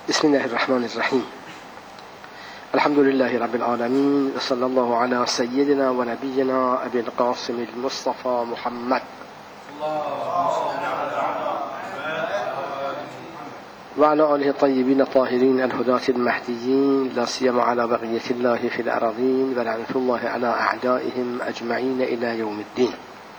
بسم الله الرحمن الرحيم. الحمد لله رب العالمين، وصلى الله على سيدنا ونبينا أبي القاسم المصطفى محمد وعلى آله الطيبين الطاهرين الهداة المهديين، لا سيما على بقية الله في الأراضين، ولعنة الله على أعدائهم أجمعين إلى يوم الدين.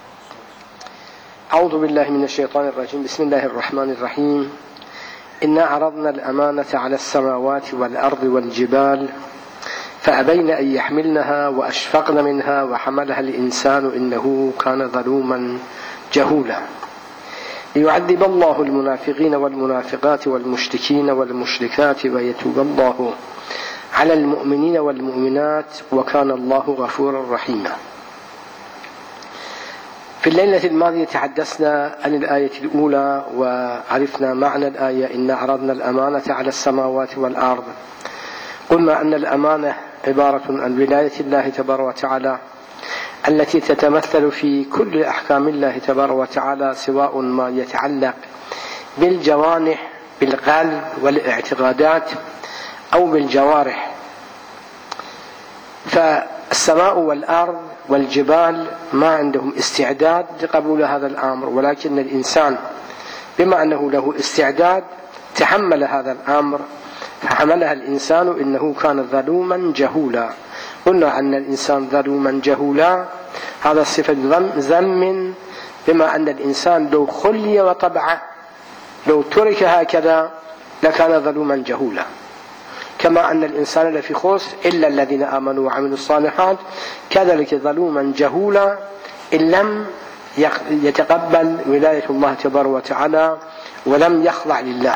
أعوذ بالله من الشيطان الرجيم. بسم الله الرحمن الرحيم. إنا عرضنا الأمانة على السماوات والأرض والجبال فأبين أن يحملنها وأشفقن منها وحملها الإنسان إنه كان ظلوما جهولا ليعذب الله المنافقين والمنافقات والمشركين والمشركات ويتوب الله على المؤمنين والمؤمنات وكان الله غفورا رحيما. في الليلة الماضية تحدثنا عن الآية الأولى وعرفنا معنى الآية: إنا عرضنا الأمانة على السماوات والأرض. قلنا أن الأمانة عبارة عن ولاية الله تبارك وتعالى التي تتمثل في كل أحكام الله تبارك وتعالى، سواء ما يتعلق بالجوانح بالقلب والاعتقادات أو بالجوارح. فالسماء والأرض والجبال ما عندهم استعداد لقبول هذا الأمر، ولكن الإنسان بما أنه له استعداد تحمل هذا الأمر، فحملها الإنسان إنه كان ظلوما جهولا. قلنا أن الإنسان ظلوما جهولا هذا صفة ذم، بما أن الإنسان لو خلي وطبعه لو ترك هكذا لكان ظلوما جهولا، كما أن الإنسان لفي خسر إلا الذين آمنوا وعملوا الصالحات، كذلك ظلوما جهولا إن لم يتقبل ولاية الله تبارك وتعالى ولم يخضع لله.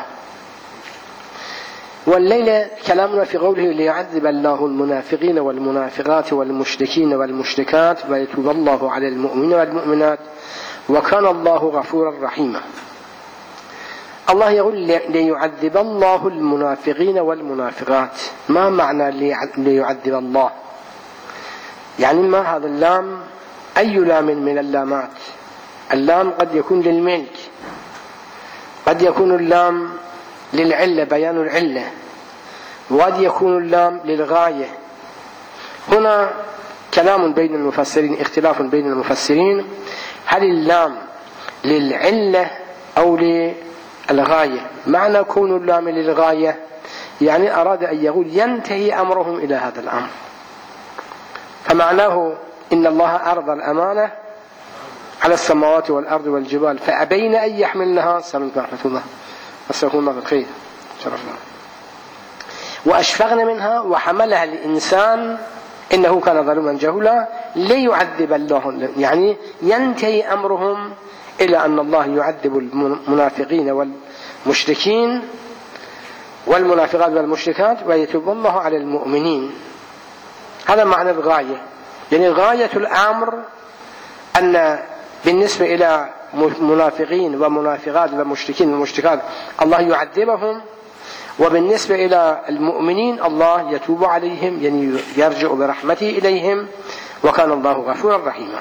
والليلة كلامنا في قوله: ليعذب الله المنافقين والمنافقات والمشركين والمشركات ويتوب الله على المؤمنين والمؤمنات وكان الله غفورا رحيما. الله يقول ليعذب الله المنافقين والمنافقات. ما معنى ليعذب الله؟ يعني ما هذا اللام؟ أي لام من اللامات؟ اللام قد يكون للملك، قد يكون اللام للعلة بيان العلة، وقد يكون اللام للغاية. هنا كلام بين المفسرين، اختلاف بين المفسرين، هل اللام للعلة أو للغاية؟ معنى كون اللام للغاية يعني أراد أن يقول ينتهي أمرهم إلى هذا الأمر، فمعناه إن الله أرضى الأمانة على السماوات والأرض والجبال فأبين أن يحملنها، سلمت ورحمة الله أسألكم الله بالخير شرفنا، وأشفقن منها وحملها الإنسان إنه كان ظلوما جهولا ليعذب الله، يعني ينتهي أمرهم إلى أن الله يعذب المنافقين والمشركين والمنافقات والمشركات ويتوب الله على المؤمنين. هذا معنى الغاية، يعني غاية الأمر أن بالنسبة إلى منافقين ومنافقات ومشركين ومشركات الله يعذبهم، وبالنسبة إلى المؤمنين الله يتوب عليهم، يعني يرجع برحمته إليهم وكان الله غفورا رحيما.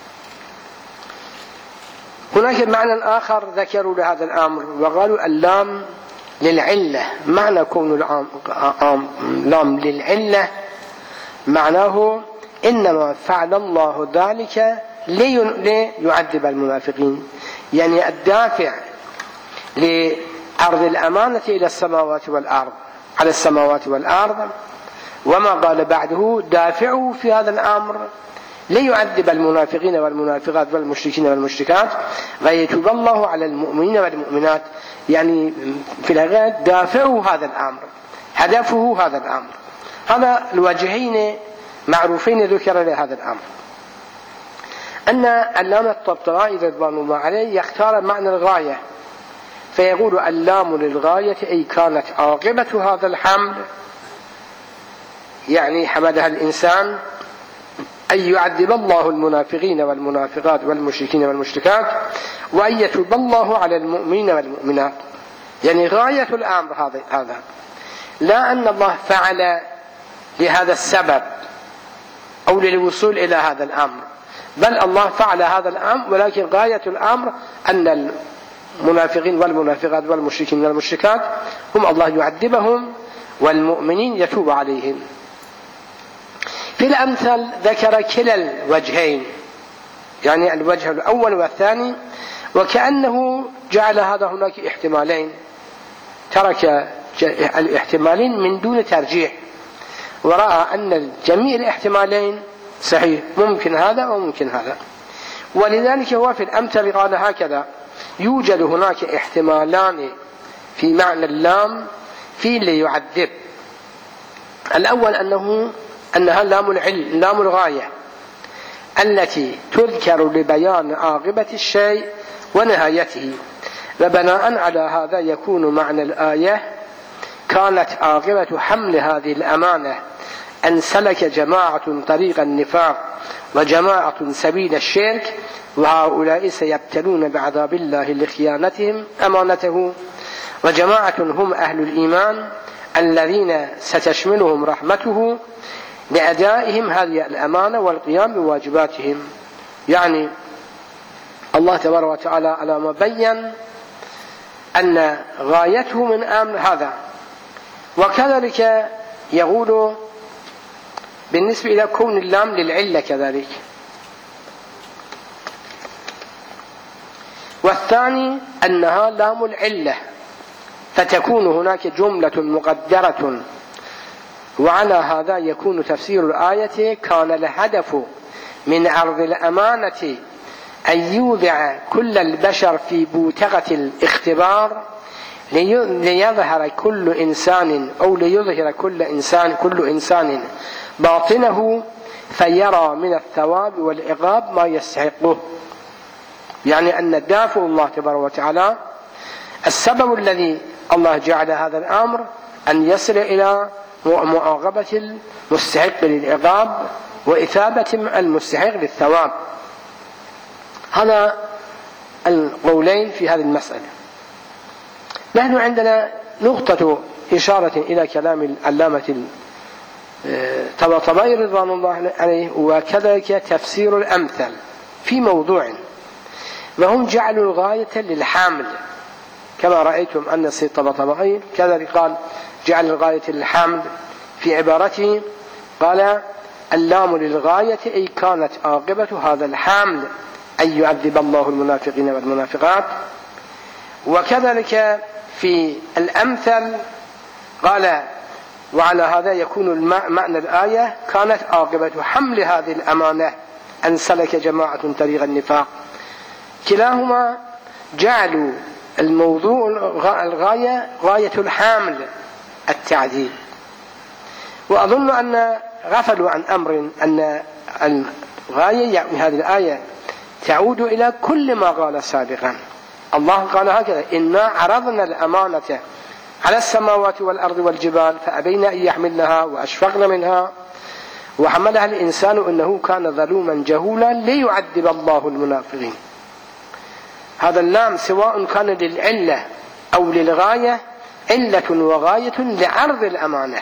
هناك معنى آخر ذكروا لهذا الأمر وقالوا اللام للعلة. معنى كون اللام للعلة معناه إنما فعل الله ذلك ليعذب المنافقين، يعني الدافع لعرض الأمانة إلى السماوات والأرض على السماوات والأرض وما قال بعده دافعه في هذا الأمر ليعذب المنافقين والمنافقات والمشركين والمشركات ويتوب الله على المؤمنين والمؤمنات، يعني في الحقيقة دافعه هذا الأمر، هدفه هذا الأمر. هذا الوجهين معروفين ذكر لهذا الأمر. أن اللام الطبطبائي رضوان الله عليه يختار معنى الغاية فيقول اللام للغاية أي كانت عاقبة هذا الحمل، يعني حملها الإنسان أن يعذب الله المنافقين والمنافقات والمشركين والمشركات وأن يتوب الله على المؤمنين والمؤمنات، يعني غاية الأمر هذا، لا أن الله فعل لهذا السبب أو للوصول إلى هذا الأمر، بل الله فعل هذا الأمر ولكن غاية الأمر أن المنافقين والمنافقات والمشركين والمشركات هم الله يعذبهم والمؤمنين يتوب عليهم. في الأمثل ذكر كلا الوجهين، يعني الوجه الأول والثاني، وكأنه جعل هذا هناك احتمالين، ترك الاحتمالين من دون ترجيح، ورأى أن جميع الاحتمالين صحيح، ممكن هذا وممكن هذا. ولذلك هو في الأمثل قال هكذا: يوجد هناك احتمالان في معنى اللام في اللي يعذب. الأول أنها لام الغاية التي تذكر لبيان عاقبة الشيء ونهايته، وبناء على هذا يكون معنى الآية: كانت عاقبة حمل هذه الأمانة أن سلك جماعة طريق النفاق وجماعة سبيل الشرك، وهؤلاء سيبتلون بعذاب الله لخيانتهم أمانته، وجماعة هم أهل الإيمان الذين ستشملهم رحمته لأدائهم هذه الأمانة والقيام بواجباتهم. يعني الله تبارك وتعالى على ما بين أن غايته من أمر هذا. وكذلك يقول بالنسبة إلى كون اللام للعلة كذلك. والثاني أنها لام العلة، فتكون هناك جملة مقدرة، وعلى هذا يكون تفسير الآية: كان الهدف من عرض الأمانة أن يوضع كل البشر في بوتقة الاختبار ليظهر كل إنسان أو ليظهر كل إنسان باطنه فيرى من الثواب والعقاب ما يستحقه. يعني أن دافع الله تبارك وتعالى السبب الذي الله جعل هذا الأمر أن يصل إلى معاقبة المستحق للعقاب وإثابة المستحق للثواب. هذا القولين في هذه المسألة. نحن عندنا نقطة إشارة إلى كلام العلامة الطباطبائي رضوان الله عليه، وكذلك تفسير الأمثل في موضوع، وهم جعلوا الغاية للحامل، كما رأيتم أن السيد الطباطبائي كذلك قال جعل الغاية للحامل في عبارته، قال: اللام للغاية أي كانت عاقبة هذا الحامل أن يعذب الله المنافقين والمنافقات. وكذلك في الأمثل قال: وعلى هذا يكون معنى الآية: كانت عاقبة حمل هذه الأمانة أن سلك جماعة طريق النفاق. كلاهما جعلوا الموضوع الغاية غاية الحامل التعذيب. وأظن أن غفلوا عن أمر، أن الغاية يعني هذه الآية تعود إلى كل ما قال سابقا. الله قال هكذا: إنا عرضنا الأمانة على السماوات والأرض والجبال فأبين أن يحملنها وأشفقن منها وحملها الإنسان إنه كان ظلوما جهولا ليعذب الله المنافقين. هذا اللام سواء كان للعلة أو للغاية، علة وغاية لعرض الأمانة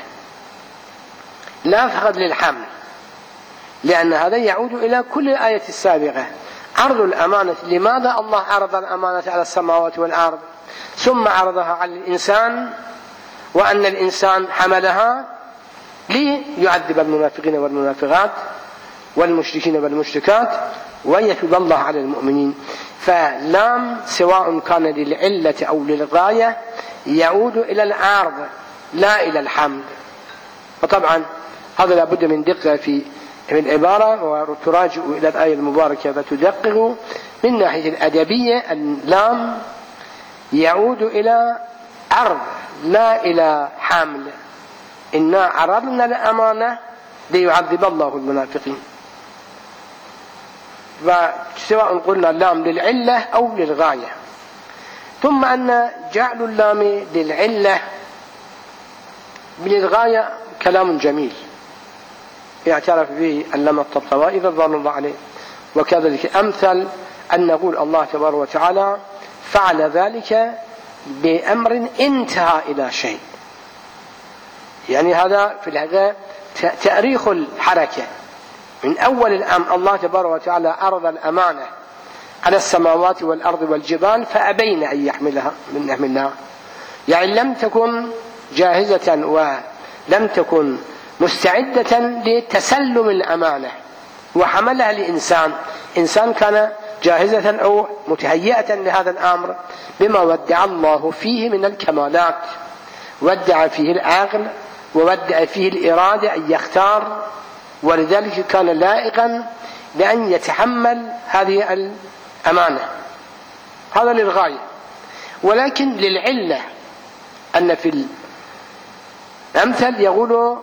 لا فقط للحمل، لأن هذا يعود إلى كل الآية السابقة. عرض الأمانة، لماذا الله عرض الأمانة على السماوات والأرض ثم عرضها على الإنسان، وأن الإنسان حملها ليعذب المنافقين والمنافقات والمشركين والمشركات ويتوب الله على المؤمنين. فلام سواء كان للعلة أو للغاية يعود إلى العرض لا إلى الحمل. وطبعا هذا لابد من دقة في العبارة، وتراجع إلى الآية المباركة فتدقق من ناحية الأدبية. اللام يعود إلى عرض لا إلى حمل. إنا عرضنا الأمانة ليعذب الله المنافقين. وسواء قلنا اللام للعلة أو للغاية. ثم أن جعل اللام للعلة للغاية كلام جميل يعترف به العلامة الطباطبائي رضوان الله عليه. وكذلك أمثل أن نقول الله تبارك وتعالى فعل ذلك بأمر انتهى إلى شيء، يعني هذا في الحقيقة تأريخ الحركة من أول الأمر. الله تبارك وتعالى عرض الأمانة على السماوات والأرض والجبال فأبين أن يحملها، يعني لم تكن جاهزة ولم تكن مستعدة لتسلم الأمانة، وحملها إنسان كان جاهزة أو متهيئة لهذا الأمر بما ودع الله فيه من الكمالات، ودع فيه العقل وودع فيه الإرادة أن يختار، ولذلك كان لائقا بأن يتحمل هذه الأمانة. هذا للغاية. ولكن للعلة أن في الأمثل يقول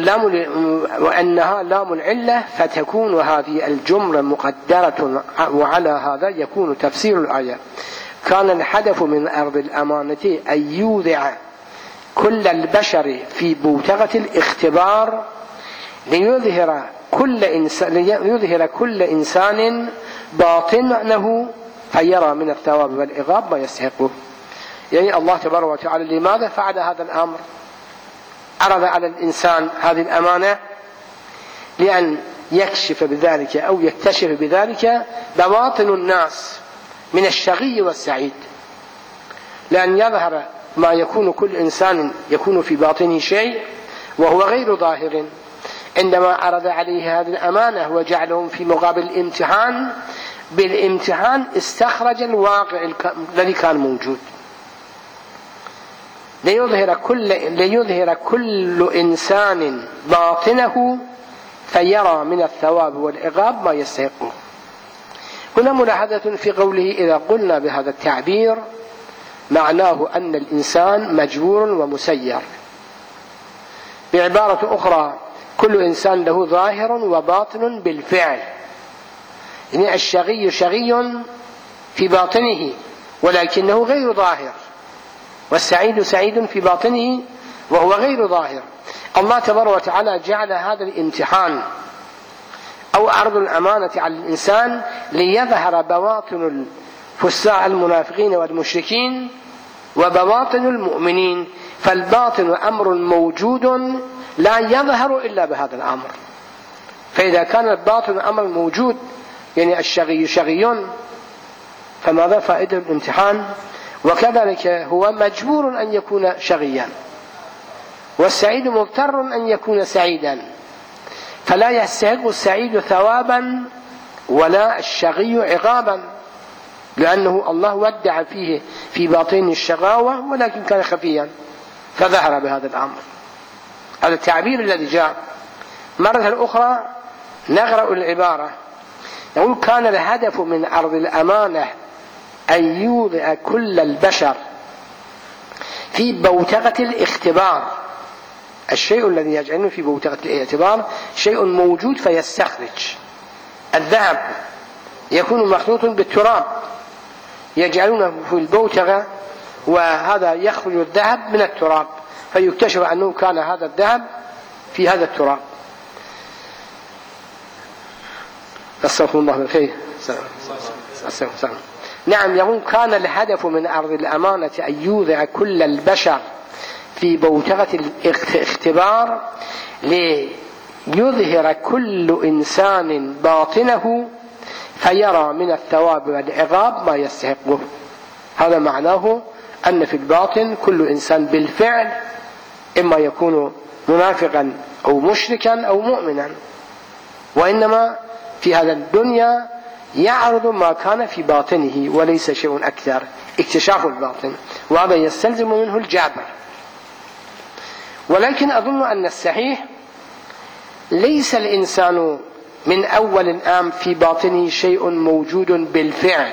وأنها لام العلة، فتكون هذه الجملة مقدرة، وعلى هذا يكون تفسير الآية: كان الهدف من أرض الأمانة أن يوضع كل البشر في بوتقة الاختبار ليظهر كل إنسان باطنه فيرى من الثواب والعقاب ما يستحقه. يعني الله تبارك وتعالى لماذا فعل هذا الأمر؟ عرض على الإنسان هذه الأمانة لأن يكشف بذلك أو يكتشف بذلك بواطن الناس من الشقي والسعيد، لأن يظهر ما يكون كل إنسان يكون في باطنه شيء وهو غير ظاهر. عندما عرض عليه هذه الأمانة وجعلهم في مقابل الامتحان، بالامتحان استخرج الواقع الذي كان موجود، ليظهر كل إنسان باطنه فيرى من الثواب والعقاب ما يستحقه. هنا ملاحظة في قوله: إذا قلنا بهذا التعبير معناه أن الإنسان مجبور ومسير. بعبارة أخرى: كل إنسان له ظاهر وباطن بالفعل. يعني الشقي شقي في باطنه ولكنه غير ظاهر، والسعيد سعيد في باطنه وهو غير ظاهر. الله تبارك وتعالى جعل هذا الامتحان أو عرض الأمانة على الإنسان ليظهر بواطن الفساق المنافقين والمشركين وبواطن المؤمنين، فالباطن أمر موجود لا يظهر إلا بهذا الأمر. فإذا كان الباطن أمر موجود، يعني الشقي شقي، فماذا فائدة الامتحان؟ وكذلك هو مجبور أن يكون شقيا، والسعيد مضطر أن يكون سعيدا، فلا يستحق السعيد ثوابا ولا الشقي عقابا، لأنه الله ودع فيه في باطن الشقاوة ولكن كان خفيا فظهر بهذا الأمر. هذا التعبير الذي جاء. مرة أخرى نقرأ العبارة، يقول: كان الهدف من عرض الأمانة أن يوضع كل البشر في بوتقة الاختبار. الشيء الذي يجعله في بوتقة الاعتبار شيء موجود فيستخرج. الذهب يكون مخلوط بالتراب، يجعلونه في البوتقة، وهذا يخرج الذهب من التراب، فيكتشف أنه كان هذا الذهب في هذا التراب. استغفر الله بالخير. نعم، يقول: كان الهدف من عرض الأمانة أن يوضع كل البشر في بوتقة الاختبار ليظهر كل إنسان باطنه فيرى من الثواب والعقاب ما يستحقه. هذا معناه أن في الباطن كل إنسان بالفعل إما يكون منافقا أو مشركا أو مؤمنا، وإنما في هذا الدنيا يعرض ما كان في باطنه وليس شيء أكثر، اكتشاف الباطن، وهذا يستلزم منه الجبر. ولكن أظن أن الصحيح ليس الإنسان من أول الآن في باطنه شيء موجود بالفعل،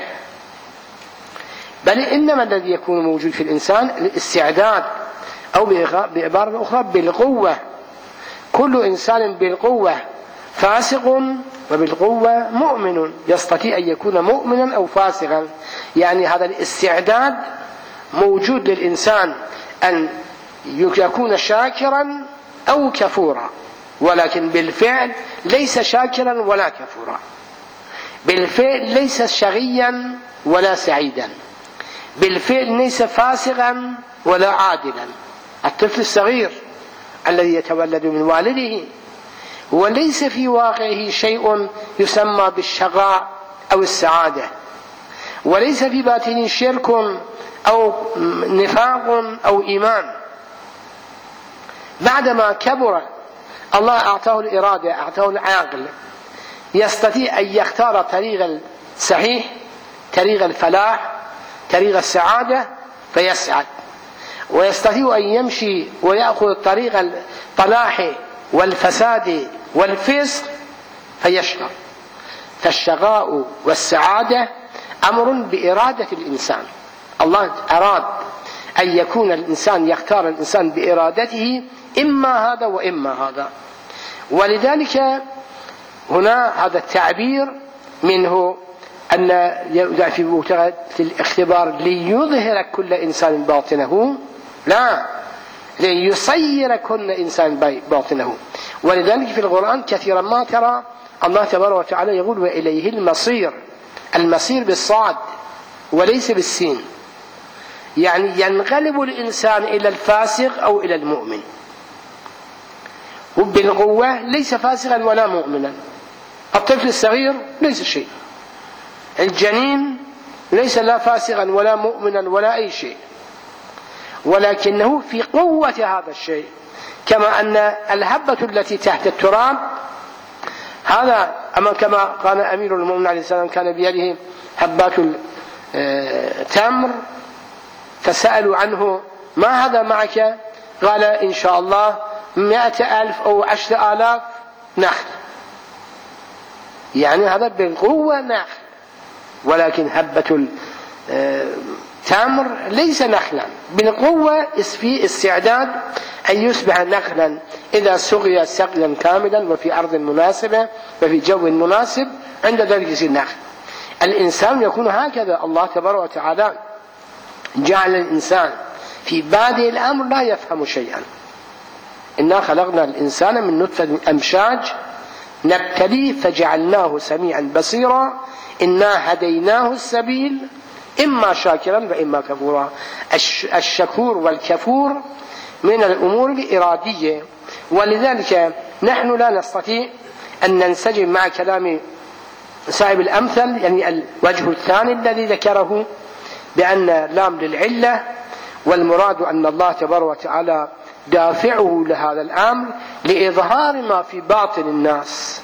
بل إنما الذي يكون موجود في الإنسان الاستعداد، أو بعبارة أخرى بالقوة. كل إنسان بالقوة فاسق، وبالقوة مؤمن، يستطيع أن يكون مؤمنا أو فاسقا. يعني هذا الاستعداد موجود للإنسان أن يكون شاكرا أو كفورا، ولكن بالفعل ليس شاكرا ولا كفورا، بالفعل ليس شقيا ولا سعيدا، بالفعل ليس فاسقا ولا عادلا. الطفل الصغير الذي يتولد من والده وليس في واقعه شيء يسمى بالشقاء أو السعادة، وليس في باطنه شرك أو نفاق أو إيمان. بعدما كبر الله أعطاه الإرادة، أعطاه العقل، يستطيع أن يختار طريق الصحيح، طريق الفلاح، طريق السعادة فيسعد، ويستطيع أن يمشي ويأخذ طريق الطلاح والفساد والفسق فيشقى. فالشقاء والسعادة أمر بإرادة الإنسان. الله أراد أن يكون الإنسان، يختار الإنسان بإرادته إما هذا وإما هذا. ولذلك هنا هذا التعبير منه أن يوضع في الاختبار ليظهر كل إنسان باطنه، لا، ليصير كل إنسان باطنه. ولذلك في القرآن كثيرا ما ترى الله تبارك وتعالى يقول وإليه المصير. المصير بالصاد وليس بالسين، يعني ينقلب الإنسان إلى الفاسق أو إلى المؤمن. وبالقوة ليس فاسقا ولا مؤمنا. الطفل الصغير ليس شيء، الجنين ليس لا فاسقا ولا مؤمنا ولا أي شيء، ولكنه في قوة هذا الشيء. كما أن الهبة التي تحت التراب هذا، أما كما قال أمير المؤمنين عليه السلام كان بيده هبات التمر، فسألوا عنه ما هذا معك؟ قال إن شاء الله 100,000 أو 10,000 نخل. يعني هذا بالقوة نخل، ولكن هبة التمر ليس نخلا. بالقوة في استعداد أن يصبح نخلا إذا سقي سقيا كاملا وفي أرض مناسبة وفي جو مناسب، عند ذلك يصير نخل. الإنسان يكون هكذا. الله تبارك وتعالى جعل الإنسان في بادئ الأمر لا يفهم شيئا. إنا خلقنا الإنسان من نطفة أمشاج نبتليه فجعلناه سميعا بصيرا إنا هديناه السبيل إما شاكرا وإما كفورا. الشكور والكفور من الأمور الإرادية. ولذلك نحن لا نستطيع أن ننسجم مع كلام صاحب الأمثل، يعني الوجه الثاني الذي ذكره بأن لام للعلة، والمراد أن الله تبارك وتعالى دافعه لهذا الأمر لإظهار ما في باطن الناس.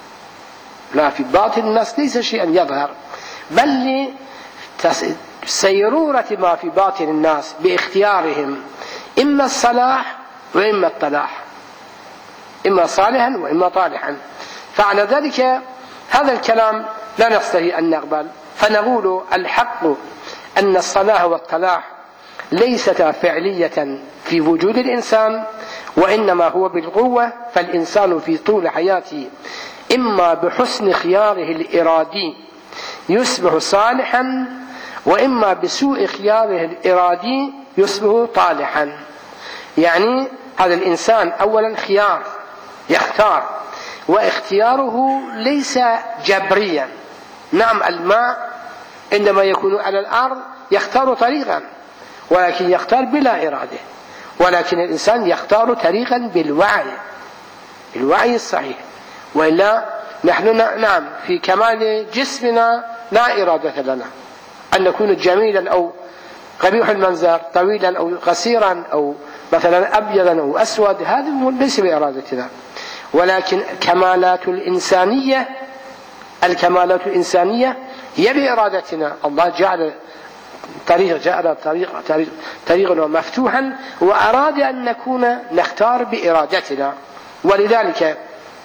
لا، في باطن الناس ليس شيئا يظهر، بل لسيرورة ما في باطن الناس باختيارهم إما الصلاح وإما الطلاح، إما صالحا وإما طالحا. فعلى ذلك هذا الكلام لا نستطيع أن نقبل، فنقول الحق أن الصلاح والطلاح ليستا فعلية في وجود الإنسان، وإنما هو بالقوة. فالإنسان في طول حياته إما بحسن خياره الإرادي يصبح صالحا، وإما بسوء خياره الإرادي يصبح طالحا. يعني هذا الإنسان أولا خيار، يختار، واختياره ليس جبريا. نعم، الماء عندما يكون على الأرض يختار طريقا، ولكن يختار بلا إرادة. ولكن الإنسان يختار طريقا بالوعي، الوعي الصحيح. وإلا نحن نعم في كمال جسمنا لا إرادة لنا أن نكون جميلا أو قبيح المنظر، طويلا أو قصيرا، أو مثلا أبيضا أو أسود، هذا ليس بإرادتنا. ولكن الكمالات الإنسانية هي بإرادتنا. الله جعل طريقنا مفتوحا، وأراد أن نختار بإرادتنا. ولذلك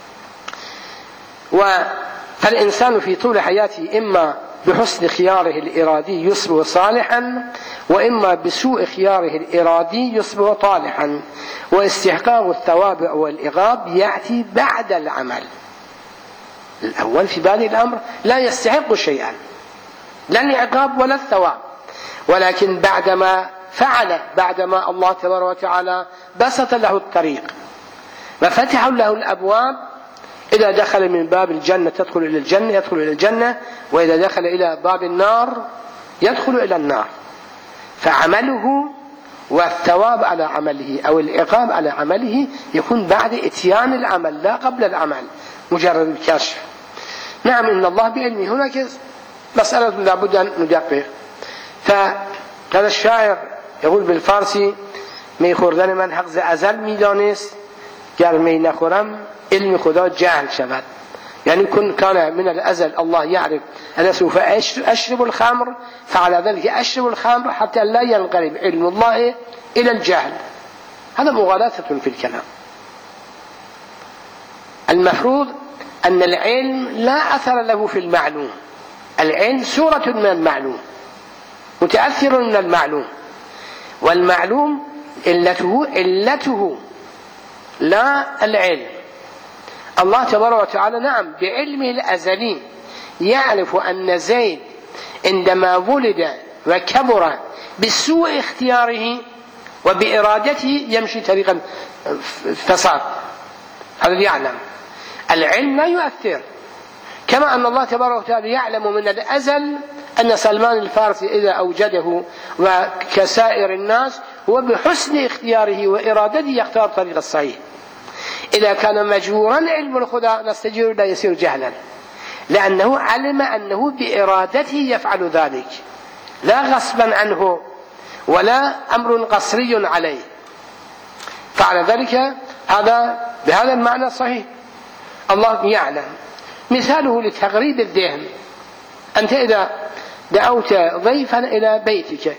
فالإنسان في طول حياته إما بحسن خياره الإرادي يصبح صالحا، وإما بسوء خياره الإرادي يصبح طالحا. واستحقاق الثواب والعقاب يأتي بعد العمل. الأول في بادئ الأمر لا يستحق شيئا، لا العقاب ولا الثواب، ولكن بعدما فعل، بعدما الله تبارك وتعالى بسط له الطريق وفتح له الأبواب، إذا دخل من باب الجنة تدخل إلى الجنة، يدخل إلى الجنة، وإذا دخل إلى باب النار يدخل إلى النار. فعمله والثواب على عمله أو العقاب على عمله يكون بعد إتيان العمل لا قبل العمل، مجرد الكشف. نعم، إن الله بعلمه. هناك مسألة لابد أن ندقق. فهذا الشاعر يقول بالفارسي می خوردن من حق ز ازل میدانست، گر می نخورم علم خدا جهل شود. يعني كان من الأزل الله يعرف أنا سوف أشرب الخمر، فعلى ذلك أشرب الخمر حتى لا ينقلب علم الله إلى الجهل. هذا مغالطة في الكلام. المفروض أن العلم لا أثر له في المعلوم، العلم صورة من المعلوم، متأثر من المعلوم، والمعلوم علته لا العلم. الله تبارك وتعالى نعم بعلمه الأزلي يعرف أن زيد عندما ولد وكبر بسوء اختياره وبإرادته يمشي طريقا فساد، هذا يعلم. العلم لا يؤثر، كما أن الله تبارك وتعالى يعلم من الأزل أن سلمان الفارسي إذا أوجده وكسائر الناس هو بحسن اختياره وإرادته يختار الطريق الصحيح. إذا كان مجبورا علم الخدا نستجير لا يصير جهلا، لأنه علم أنه بإرادته يفعل ذلك لا غصبا عنه ولا أمر قصري عليه، فعلى ذلك هذا بهذا المعنى صحيح. الله يعلم. مثاله لتغريب الذهن، أنت إذا دعوت ضيفا إلى بيتك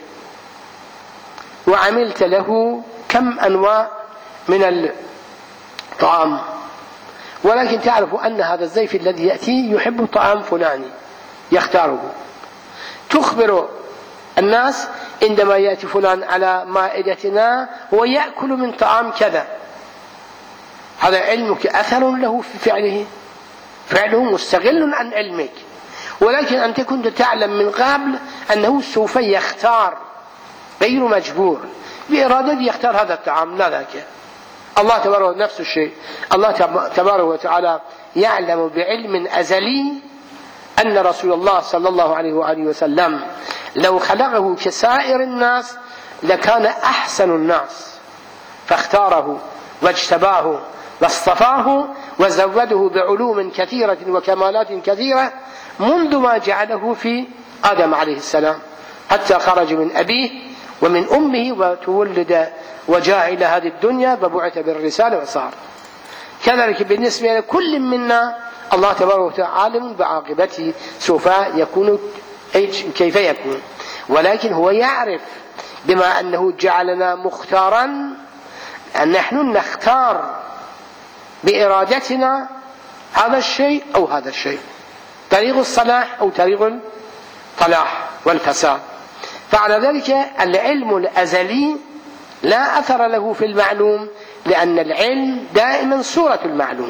وعملت له كم أنواع من الطعام، ولكن تعرف أن هذا الضيف الذي يأتي يحب طعام فلاني يختاره، تخبر الناس عندما يأتي فلان على مائدتنا ويأكل من طعام كذا، هذا علمك أثر له في فعله مستغل عن علمك، ولكن أنت كنت تعلم من قبل أنه سوف يختار غير مجبور بإرادته يختار هذا الطعام لا ذاك. الله تبارك نفس الشيء، الله تبارك وتعالى يعلم بعلم أزلي أن رسول الله صلى الله عليه وآله وسلم لو خلقه كسائر الناس لكان أحسن الناس، فاختاره واجتباه واصطفاه وزوده بعلوم كثيرة وكمالات كثيرة منذ ما جعله في آدم عليه السلام حتى خرج من أبيه ومن أمه وتولد وجاء إلى هذه الدنيا وبعث بالرسالة وصار. كذلك بالنسبة لكل منا الله تبارك وتعالى عالم بعاقبته سوف يكون كيف يكون، ولكن هو يعرف بما أنه جعلنا مختارا أن نحن نختار بإرادتنا هذا الشيء أو هذا الشيء، طريق الصلاح أو طريق الطلاح والفساد. فعلى ذلك العلم الأزلي لا أثر له في المعلوم، لأن العلم دائما صورة المعلوم،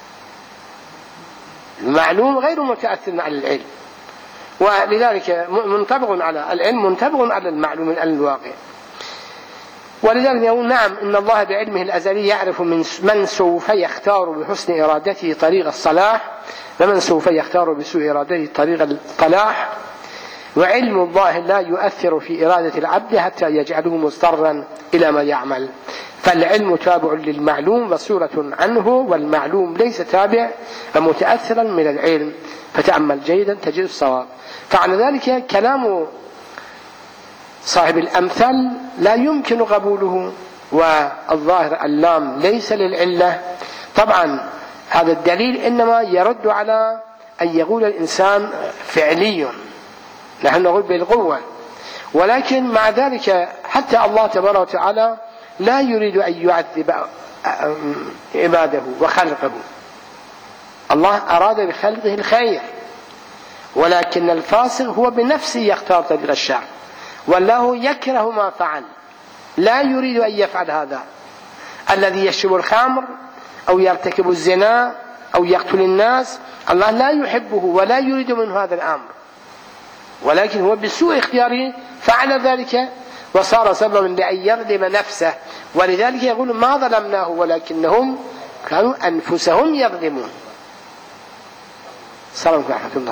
المعلوم غير متأثر على العلم، ولذلك منطبق على العلم منطبق على المعلوم على الواقع. ولذلك يقول نعم إن الله بعلمه الأزلي يعرف من سوف يختار بحسن إرادته طريق الصلاح ومن سوف يختار بسوء إرادته طريق الطلاح، وعلم الله لا يؤثر في إرادة العبد حتى يجعله مضطرا إلى ما يعمل، فالعلم تابع للمعلوم وصورة عنه، والمعلوم ليس تابع ومتأثرا من العلم، فتأمل جيدا تجد الصواب. فعلى ذلك كلام صاحب الأمثال لا يمكن قبوله، والظاهر اللام ليس للعلة. طبعا هذا الدليل إنما يرد على أن يقول الإنسان فعلي، نحن نقول بالقوة، ولكن مع ذلك حتى الله تبارك وتعالى لا يريد أن يعذب عباده وخلقه، الله أراد بخلقه الخير، ولكن الفاسق هو بنفسه يختار طريق الشر، والله يكره ما فعل، لا يريد أن يفعل هذا. الذي يشرب الخمر أو يرتكب الزنا أو يقتل الناس الله لا يحبه ولا يريد منه هذا الأمر، ولكن هو بسوء اختياره فعل ذلك وصار سببا لأن يظلم نفسه. ولذلك يقول ما ظلمناه ولكنهم كانوا أنفسهم يظلمون. السلام عليكم ورحمة الله.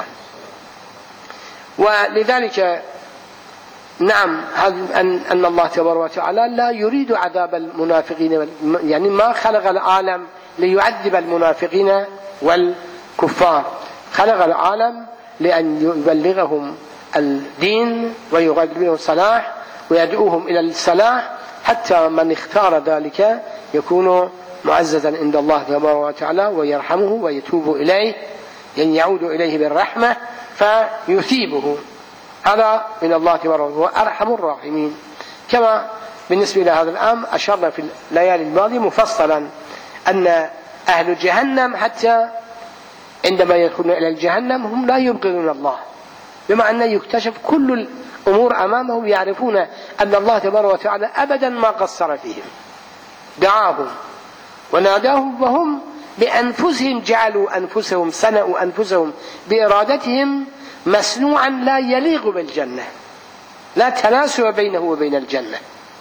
ولذلك نعم أن الله تبارك وتعالى لا يريد عذاب المنافقين، يعني ما خلق العالم ليعذب المنافقين والكفار، خلق العالم لأن يبلغهم الدين ويغلبهم الصلاح ويدعوهم إلى الصلاح، حتى من اختار ذلك يكون معززا عند الله تبارك وتعالى ويرحمه ويتوب إليه، يعني يعود إليه بالرحمة فيثيبه. هذا من الله تبارك وتعالى، هو أرحم الراحمين. كما بالنسبة إلى هذا الأمر أشرنا في الليالي الماضية مفصلا أن أهل جهنم حتى عندما يدخلون إلى الجهنم هم لا يبغضون الله، بمعنى أن يكتشف كل الأمور أمامهم، يعرفون أن الله تبارك وتعالى أبدا ما قصر فيهم، دعاهم وناداهم، وهم بأنفسهم جعلوا أنفسهم، صنعوا أنفسهم بإرادتهم مصنوعا لا يليق بالجنة، لا تناسب بينه وبين الجنة،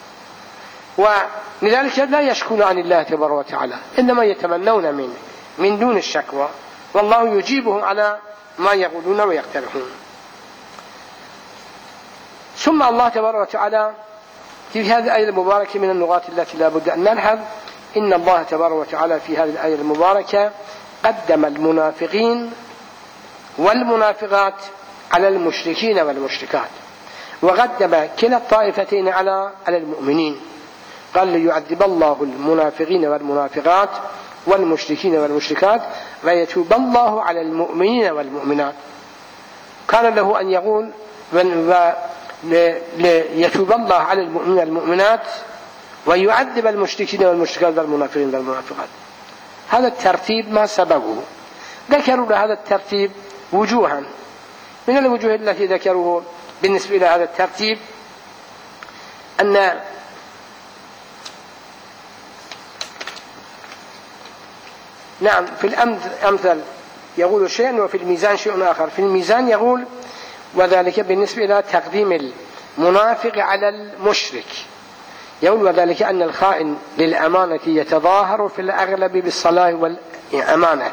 ولذلك لا يشكون عن الله تبارك وتعالى، إنما يتمنون منه من دون الشكوى، والله يجيبهم على ما يقولون ويقترحون. ثم الله تبارك وتعالى في هذه الآية المباركة من النقاط التي لا بد أن نلحظ، إن الله تبارك وتعالى في هذه الآية المباركة قدم المنافقين والمنافقات على المشركين والمشركات، وقدم كلا الطائفتين على المؤمنين، قال ليعذب الله المنافقين والمنافقات والمشركين والمشركات ويتوب الله على المؤمنين والمؤمنات. كان له أن يقول يتوب الله على المؤمنين والمؤمنات ويعذب المشركين والمشركات والمنافقين والمنافقات. هذا الترتيب ما سببه؟ ذكروا لهذا الترتيب وجوها، من الوجوه التي ذكروه بالنسبة إلى هذا الترتيب أن نعم في الأمثل يقول شيء وفي الميزان شيء آخر. في الميزان يقول وذلك بالنسبة إلى تقديم المنافق على المشرك، يقول وذلك أن الخائن للأمانة يتظاهر في الأغلب بالصلاح والأمانة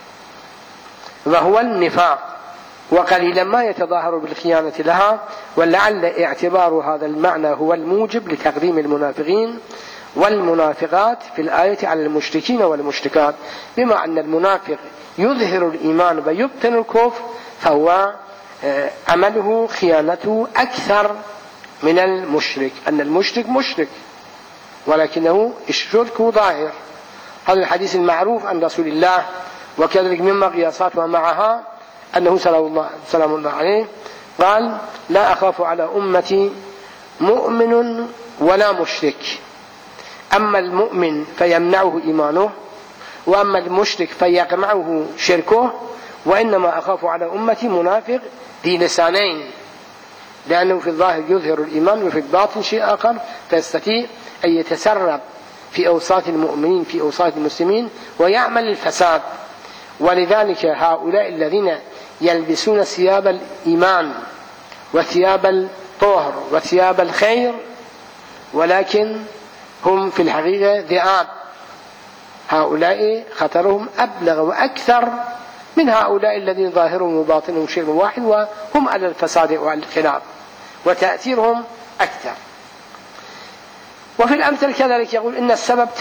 وهو النفاق، وقليلا ما يتظاهر بالخيانة لها، ولعل اعتبار هذا المعنى هو الموجب لتقديم المنافقين والمنافقات في الآية على المشركين والمشركات، بما أن المنافق يظهر الإيمان ويبطن الكفر، فهو عمله خيانته أكثر من المشرك، أن المشرك مشرك ولكنه الشرك ظاهر. هذا الحديث المعروف عن رسول الله، وكذلك مما قياساتها معها أنه سلام الله عليه قال لا أخاف على أمتي مؤمن ولا مشرك، أما المؤمن فيمنعه إيمانه، وأما المشرك فيقمعه شركه، وإنما أخاف على أمتي منافق ذي لسانين، لأنه في الظاهر يظهر الإيمان وفي الباطن شيء آخر، فيستطيع أن يتسرب في أوساط المؤمنين في أوساط المسلمين ويعمل الفساد. ولذلك هؤلاء الذين يلبسون ثياب الإيمان وثياب الطهر وثياب الخير ولكن هم في الحقيقة ذئاب، هؤلاء خطرهم أبلغ وأكثر من هؤلاء الذين ظاهرهم وباطنهم شيء واحد وهم على الفساد والخلاف، وتأثيرهم أكثر. وفي الأمثل كذلك يقول إن السبب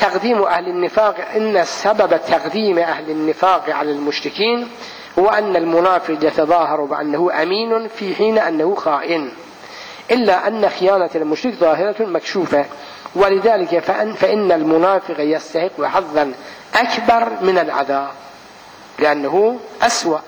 تقديم أهل النفاق على المشركين هو أن المنافق يتظاهر بأنه أمين في حين أنه خائن، إلا أن خيانة المشرك ظاهرة مكشوفة، ولذلك فإن المنافق يستحق حظا أكبر من العذاب لأنه أسوأ.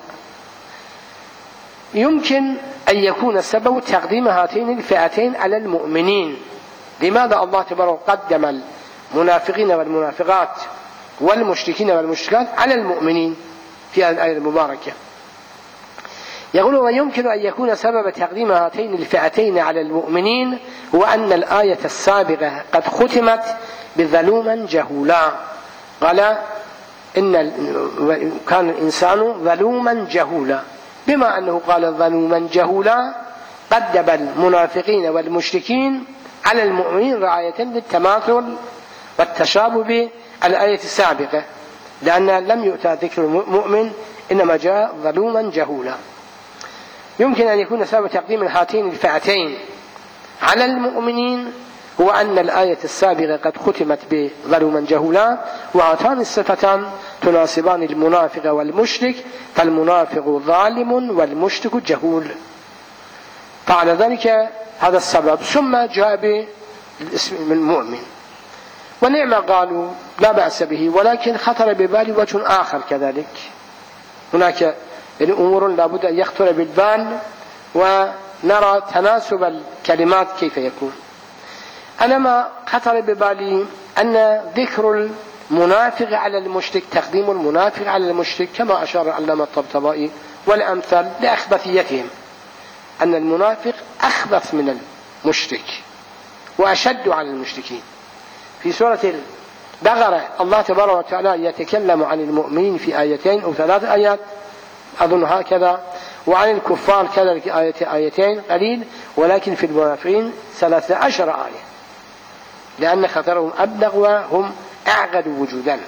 يمكن أن يكون السبب تقديم هاتين الفئتين على المؤمنين. لماذا الله تبارك قدم المنافقين والمنافقات والمشركين والمشركات على المؤمنين في هذه الآية المباركة؟ يقول ويمكن أن يكون سبب تقديم هاتين الفئتين على المؤمنين هو أن الآية السابقة قد ختمت بظلوما جهولا، قال إن كان الإنسان ظلوما جهولا، بما أنه قال ظلوما جهولا قدم المنافقين والمشركين على المؤمنين رعاية للتماثل والتشابه بالآية السابقة، لأن لم يؤتى ذكر المؤمن إنما جاء ظلوما جهولا. يمكن أن يكون سبب تقديم هاتين الفئتين على المؤمنين هو أن الآية السابقة قد ختمت بظلوما جهولا، وهاتان الصفتان تناسبان المنافق والمشرك، فالمنافق ظالم والمشرك جهول. فعلى ذلك هذا السبب ثم جاء بالاسم المؤمن. ونعم قالوا لا بأس به، ولكن خطر ببالي وجه آخر كذلك. هناك يعني أمور لابد أن يخطر بالبال ونرى تناسب الكلمات كيف يكون. أنا ما خطر ببالي أن ذكر المنافق على المشرك، تقديم المنافق على المشرك كما أشار العلامة الطبطبائي والأمثال لأخبثيتهم، أن المنافق أخبث من المشرك وأشد على المشركين. في سورة البقرة الله تبارك وتعالى يتكلم عن المؤمنين في آيتين أو 3 آيات أظن هكذا، وعن الكفار كذلك آيتين قليل، ولكن في المنافقين 13 آية، لأن خطرهم أبلغ وهم أعقد وجودا.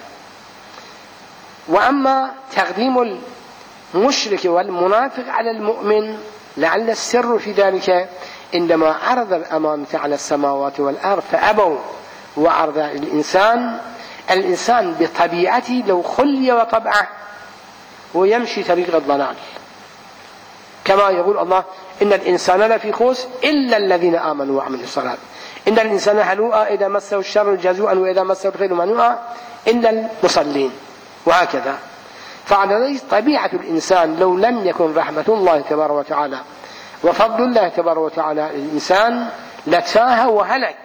وأما تقديم المشرك والمنافق على المؤمن لعل السر في ذلك عندما عرض الأمانة على السماوات والأرض فأبوا، وعرض الإنسان بطبيعته لو خلي وطبعه ويمشي طريق الضلال، كما يقول الله إن الإنسان لفي خسر إلا الذين آمنوا وعملوا الصالحات، إن الإنسان هلوعا إذا مسه الشر جزوعا وإذا مسه الخير منوعا إلا المصلين، وهكذا. فعلى طبيعة الإنسان لو لم يكن رحمة الله تبارك وتعالى وفضل الله تبارك وتعالى الإنسان لتاه وهلك،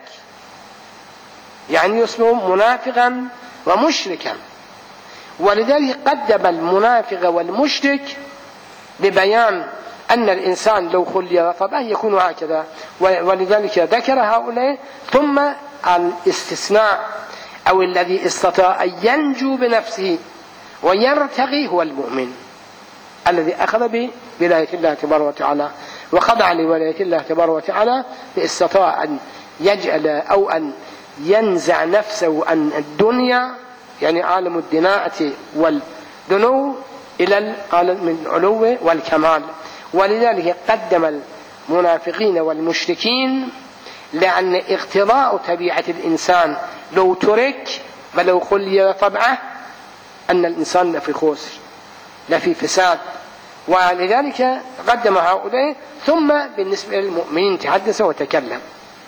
يعني يصبح منافقا ومشركا. ولذلك قدم المنافق والمشرك ببيان أن الإنسان لو خلي طبعا يكون هكذا، ولذلك ذكر هؤلاء. ثم الاستثناء أو الذي استطاع أن ينجو بنفسه ويرتقي هو المؤمن الذي أخذ بولاية الله تبارك وتعالى وخضع لولاية الله تبارك وتعالى، فاستطاع أن يجعل أو أن ينزع نفسه عن الدنيا، يعني عالم الدناءة والدنو، إلى العالم من العلو والكمال. ولذلك قدم المنافقين والمشركين، لأن اقتضاء طبيعة الإنسان لو ترك ولو خلي طبعه أن الإنسان لفي خسر لفي فساد، ولذلك قدم هؤلاء. ثم بالنسبة للمؤمنين تحدث وتكلم.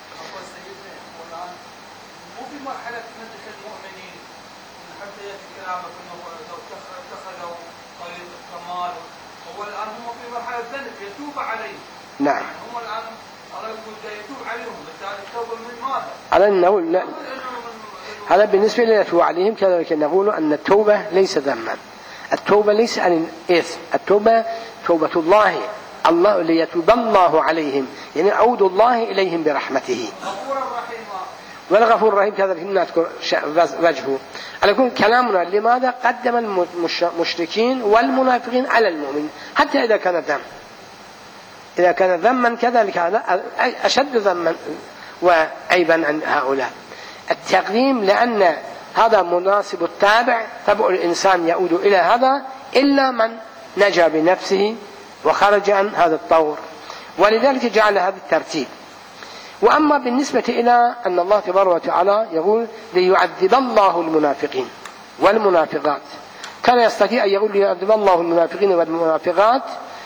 نعم. هم الآن الله يقول يتوب عليهم، بالتالي التوبة من ماذا؟ على أنه لا، هذا بالنسبة ليتوب عليهم. كذلك نقول أن التوبة ليس ذما، التوبة ليس عن الإثم، التوبة توبة الله ليتوب الله عليهم، يعني عود الله إليهم برحمته. والغفور الرحيم كذلك نذكر وجهه. على كل كلامنا لماذا قدم المشركين والمنافقين على المؤمن حتى إذا كان ذم، إذا كان ذما كذلك هذا أشد ذما وعيبا عن هؤلاء. التقديم لأن هذا مناسب التابع، تبع الإنسان يعود إلى هذا إلا من نجا بنفسه وخرج عن هذا الطور، ولذلك جعل هذا الترتيب. وأما بالنسبة إلى أن الله تبارك وتعالى يقول ليعذب الله المنافقين والمنافقات، كان يستطيع أن يقول ليعذب الله المنافقين والمنافقات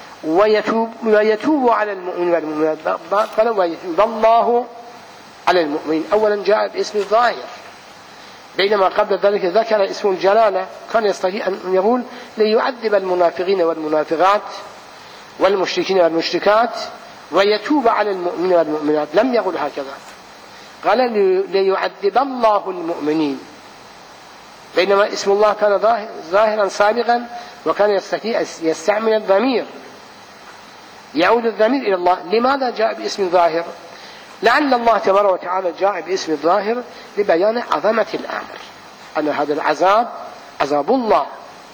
ويتوب على المؤمن والمؤمنات، فلو يتوب الله على المؤمن أولا جاء باسم الظاهر، بينما قبل ذلك ذكر اسم الجلالة. كان يستطيع أن يقول ليعذب المنافقين والمنافقات والمشركين والمشركات ويتوب على المؤمنين والمؤمنات، لم يقل هكذا، قال ليعذب الله المؤمنين، بينما اسم الله كان ظاهرا سابقا، وكان يستطيع يستعمل الضمير، يعود الضمير إلى الله. لماذا جاء باسم ظاهر؟ لعل الله تبارك وتعالى جاء باسم الظاهر لبيان عظمة الأمر، أن هذا العذاب عذاب الله،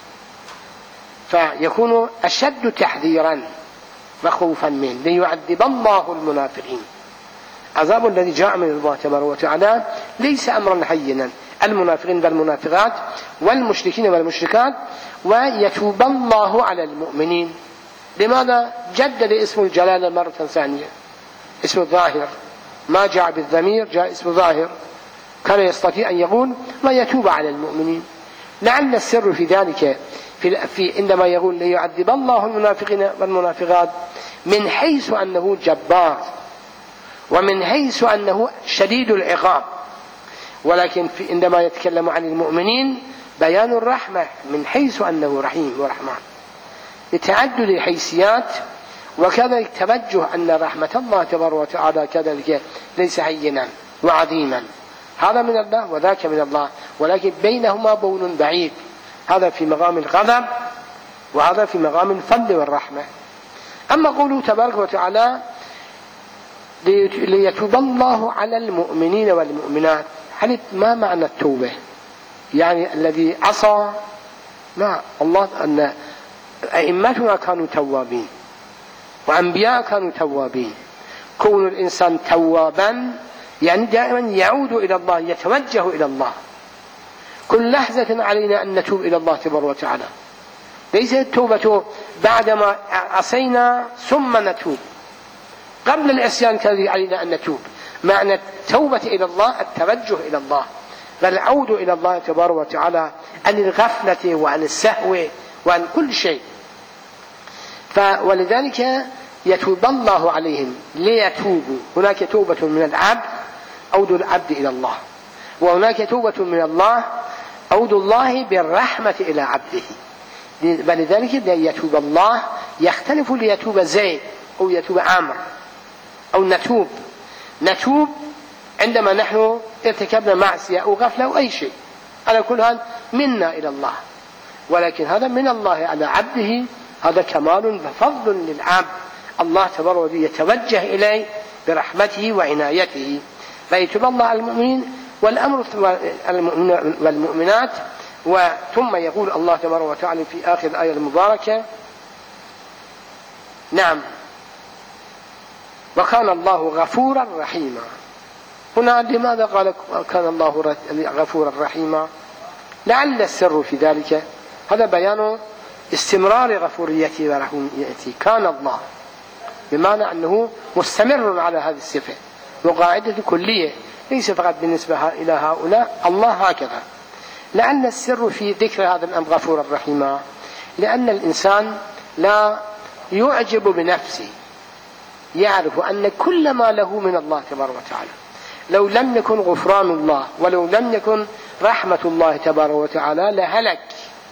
فيكون أشد تحذيرا وخوفا منه. ليعذب الله المنافقين، عذاب الذي جاء من الله تبارك وتعالى ليس أمرا هينا، المنافقين والمنافقات والمشركين والمشركات، ويتوب الله على المؤمنين. لماذا جدد اسم الجلالة مرة ثانية؟ اسم الظاهر ما جاء بالضمير جاء اسم ظاهر، كان يستطيع أن يقول ويتوب على المؤمنين. لعل السر في ذلك في عندما يقول ليعذب الله المنافقين والمنافقات من حيث أنه جبار ومن حيث أنه شديد العقاب، ولكن عندما يتكلم عن المؤمنين بيان الرحمة من حيث أنه رحيم ورحمن، لتعدد الحيثيات، وكذلك توجه أن رحمة الله تبارك وتعالى كذلك ليس هينا وعظيما، هذا من الله وذاك من الله، ولكن بينهما بون بعيد، هذا في مقام الغضب وهذا في مقام الفضل والرحمة. أما قوله تبارك وتعالى ليتوب الله على المؤمنين والمؤمنات، هل ما معنى التوبة؟ يعني الذي عصى؟ لا، الله أن أئمتنا كانوا توابين وأنبياء كانوا توابين. كون الإنسان توابا يعني دائما يعود إلى الله، يتوجه إلى الله. كل لحظة علينا أن نتوب إلى الله تبارك وتعالى، ليس التوبة بعدما عصينا ثم نتوب، قبل العصيان كذلك علينا أن نتوب. معنى التوبة إلى الله التوجه إلى الله، بل العود إلى الله تبارك وتعالى عن الغفلة وعن السهو وعن كل شيء. ولذلك يتوب الله عليهم ليتوبوا. هناك توبة من العبد عود العبد إلى الله، وهناك توبة من الله عود الله بالرحمة إلى عبده. ولذلك يتوب الله يختلف ليتوب زيد أو يتوب عامر أو نتوب عندما نحن ارتكبنا معصية أو غفلة أو أي شيء، على كل هذا منا إلى الله، ولكن هذا من الله على عبده، هذا كمال وفضل للعبد. الله تبارك وتعالى يتوجه إليه برحمته وعنايته، فيتوب الله على المؤمنين والأمر والمؤمنات. ثم يقول الله تبارك وتعالى في آخر الآية المباركة: نعم وكان الله غفورا رحيما. هنا لماذا قال كان الله غفورا رحيما؟ لعل السر في ذلك هذا بيان استمرار غفوريته ورحمته. كان الله بمعنى أنه مستمر على هذه الصفة وقاعدة كلية، ليس فقط بالنسبة إلى هؤلاء، الله هكذا. لأن السر في ذكر هذا الأمر غفورا رحيما لأن الإنسان لا يعجب بنفسه، يعرف أن كل ما له من الله تبارك وتعالى. لو لم يكن غفران الله ولو لم يكن رحمة الله تبارك وتعالى لهلك.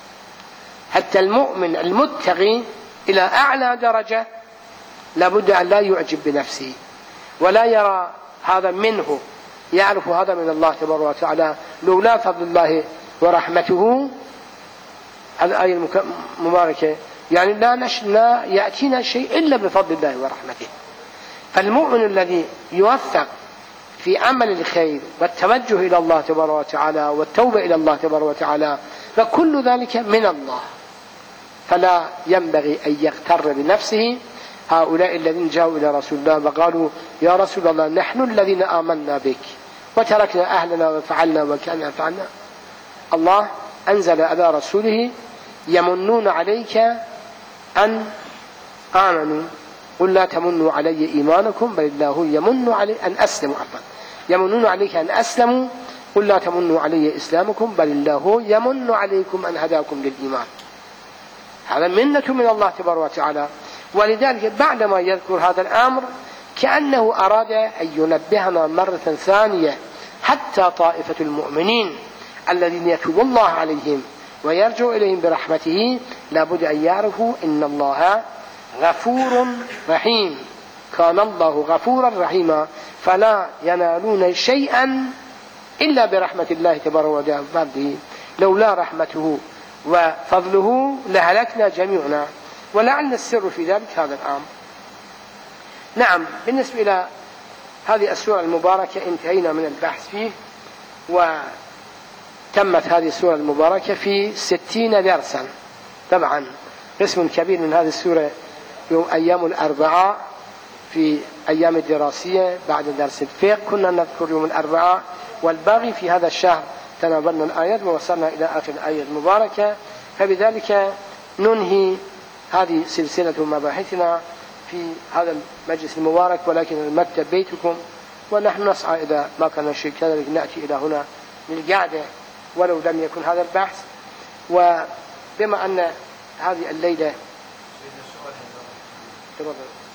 حتى المؤمن المتقي إلى أعلى درجة لابد أن لا يعجب بنفسه ولا يرى هذا منه، يعرف هذا من الله تبارك وتعالى. لولا فضل الله ورحمته، الآية المباركة يعني لا يأتينا شيء إلا بفضل الله ورحمته. فالمؤمن الذي يوفق في عمل الخير والتوجه إلى الله تبارك وتعالى والتوبة إلى الله تبارك وتعالى، فكل ذلك من الله، فلا ينبغي أن يغتر بنفسه. هؤلاء الذين جاءوا إلى رسول الله وقالوا: يا رسول الله نحن الذين آمنا بك وتركنا أهلنا وفعلنا وكأننا فعلنا، الله أنزل على رسوله: يمنون عليك أن آمنوا قل لا تمنوا علي إيمانكم بل الله يمن علي أن أسلموا. يمنون عليك أن أسلموا قل لا تمنوا علي إسلامكم بل الله يمن عليكم أن هداكم للإيمان. هذا منة من الله تبارك وتعالى. ولذلك بعدما يذكر هذا الأمر كأنه أراد أن ينبهنا مرة ثانية حتى طائفة المؤمنين الذين يتوب الله عليهم ويرجع إليهم برحمته لابد أن يعرفوا إن الله غفور رحيم. كان الله غفورا رحيما، فلا ينالون شيئا إلا برحمة الله تبارك وتعالى. لولا رحمته وفضله لهلكنا جميعنا. ولعل السر في ذلك هذا الأمر. نعم، بالنسبة إلى هذه السورة المباركة انتهينا من البحث فيه، وتمت هذه السورة المباركة في 60 درسا. طبعا قسم كبير من هذه السورة يوم أيام الأربعاء في أيام الدراسية بعد درس الفقه كنا نذكر يوم الأربعاء، والباقي في هذا الشهر تناولنا الآيات ووصلنا إلى آخر الآية المباركة. فبذلك ننهي هذه سلسلة مباحثنا في هذا المجلس المبارك، ولكن المكتب بيتكم ونحن نسعى إذا ما كان الشيء كذلك نأتي إلى هنا للقعدة ولو لم يكن هذا البحث. وبما أن هذه الليلة السؤال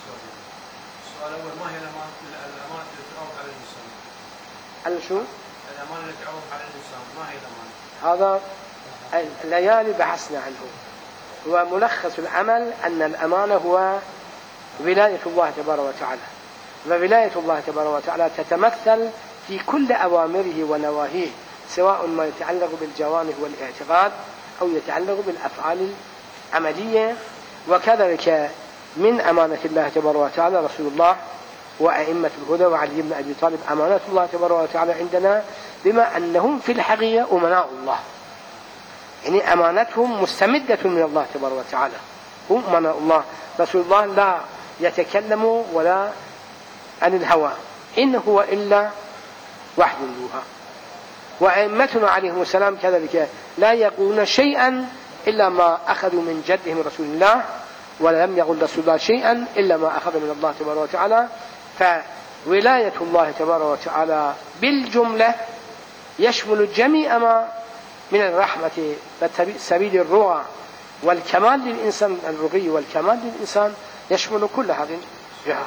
الأول، ما هي الأمانة التي تعرض على الإنسان؟ شو؟ الأمانة التي تعرض على الإنسان ما هي الأمانة؟ هذا الليالي بحثنا عنه. وملخص العمل أن الأمانة هو ولاية الله تبارك وتعالى، وولاية الله تبارك وتعالى تتمثل في كل أوامره ونواهيه، سواء ما يتعلق بالجوانب والاعتقاد أو يتعلق بالأفعال العملية. وكذلك من أمانة الله تبارك وتعالى رسول الله وأئمة الهدى وعلي بن أبي طالب أمانة الله تبارك وتعالى عندنا، بما أنهم في الحقيقة أمناء الله، يعني أمانتهم مستمدة من الله تبارك وتعالى، هم أمناء الله. رسول الله لا يتكلم ولا عن الهوى، إن هو إلا وحي يوحى. وأئمتنا عليهم السلام كذلك لا يقولون شيئا إلا ما أخذوا من جدهم رسول الله، ولم يقل رسول الله شيئا إلا ما أخذ من الله تبارك وتعالى. فولاية الله تبارك وتعالى بالجملة يشمل جميع ما من الرحمة سبيل الرغى والكمال للإنسان، الرغي والكمال للإنسان يشمل كل هذه الجهات.